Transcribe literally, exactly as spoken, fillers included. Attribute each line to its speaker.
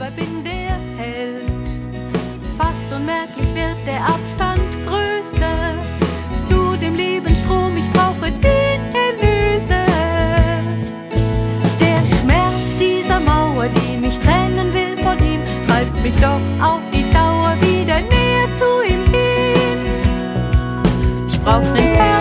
Speaker 1: selber bin der Held. Fast unmerklich wird der Abstand größer zu dem Lebensstrom, ich brauche den Erlöser. Der Schmerz dieser Mauer, die mich trennen will von ihm, treibt mich doch auf die Dauer wieder näher zu ihm hin. Ich brauch nen